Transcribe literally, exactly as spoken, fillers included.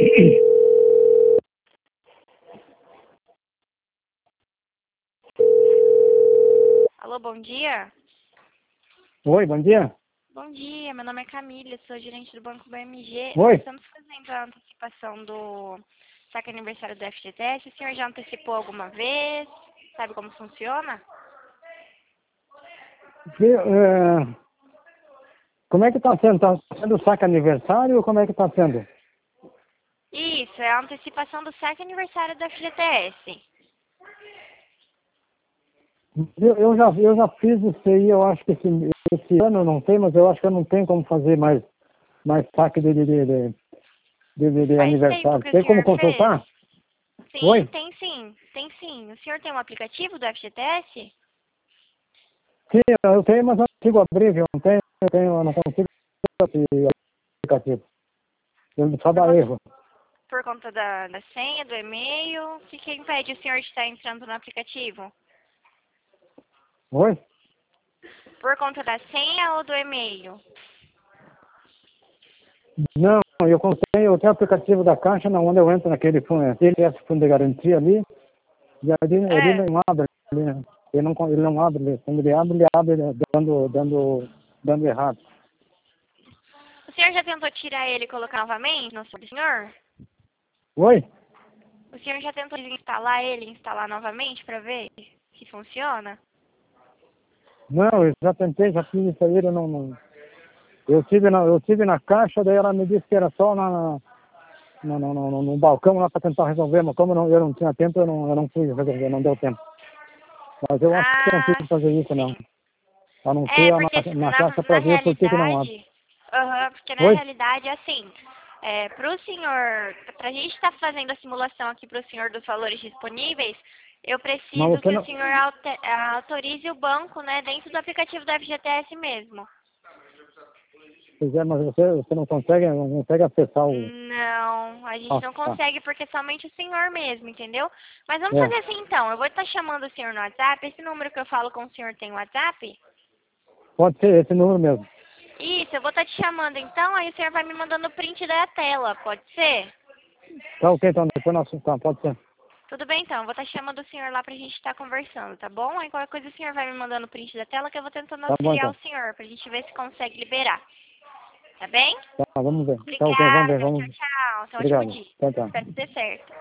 Alô, bom dia? Oi, bom dia. Bom dia, meu nome é Camila, sou gerente do Banco B M G. Nós Oi. estamos fazendo a antecipação do saque aniversário do F G T S. O senhor já antecipou alguma vez? Sabe como funciona? Que, é, como é que está sendo? Está sendo o saque aniversário ou como é que está sendo? Isso, é a antecipação do saque aniversário do F G T S. Eu, eu, já, eu já fiz isso aí, eu acho que esse, esse ano eu não sei, mas eu acho que eu não tenho como fazer mais, mais saque de, de, de, de, de, de Faz tempo aniversário. que o Tem como senhor fez? consultar? Sim, Oi? tem sim, tem sim. O senhor tem um aplicativo do F G T S? Sim, eu tenho, mas eu não consigo abrir, eu não tenho, eu, tenho, eu não consigo abrir esse aplicativo. Eu só Por dá conta, erro. por conta da, da senha, do e-mail? O que, que impede o senhor de estar entrando no aplicativo? Oi? Por conta da senha ou do e-mail? Não, eu tenho, eu tenho o aplicativo da Caixa, na onde eu entro naquele fundo, aquele fundo de garantia ali. E ali, ele É. não abre, ele, não- ele, não, ele não abre, ele- quando ele abre, ele abre dando, dando, dando errado. O senhor já tentou tirar ele e colocar novamente no seu senhor? Oi? O senhor já tentou desinstalar ele e instalar novamente para ver se funciona? Não, eu já tentei, já fiz isso aí, ele não, não. Eu tive na, eu tive na Caixa, daí ela me disse que era só na, no, no, no, no balcão lá para tentar resolver, mas como eu não, eu não tinha tempo, eu não, eu não fui resolver, não deu tempo. Mas eu acho que eu não Ah, tive que fazer isso, não. sim. A não É, ser porque na, na na, Caixa na para ver por que que não abre. realidade, aham, porque na Oi? realidade, assim, é, para o senhor, para a gente estar fazendo a simulação aqui para o senhor dos valores disponíveis, eu Mas preciso você que o não. senhor aute- autorize o banco, né, dentro do aplicativo do F G T S mesmo. Pois é, mas você, você não consegue, não consegue acessar o. Não, a gente Ah, não tá. consegue porque é somente o senhor mesmo, entendeu? Mas vamos É. fazer assim então, eu vou estar chamando o senhor no WhatsApp, esse número que eu falo com o senhor tem WhatsApp? Pode ser esse número mesmo. Isso, eu vou estar te chamando então, aí o senhor vai me mandando o print da tela, pode ser? Tá ok, então depois nós. Tá, pode ser. Tudo bem então, eu vou estar chamando o senhor lá pra gente estar conversando, tá bom? Aí qualquer coisa o senhor vai me mandando o print da tela que eu vou tentando Tá bom auxiliar então. o senhor, pra gente ver se consegue liberar, tá bem? Tá, vamos ver. Tá ok, vamos ver, Obrigada, tchau, vamos. tchau, tenha um ótimo Obrigado. dia. Tchau, tchau. Espero que dê certo.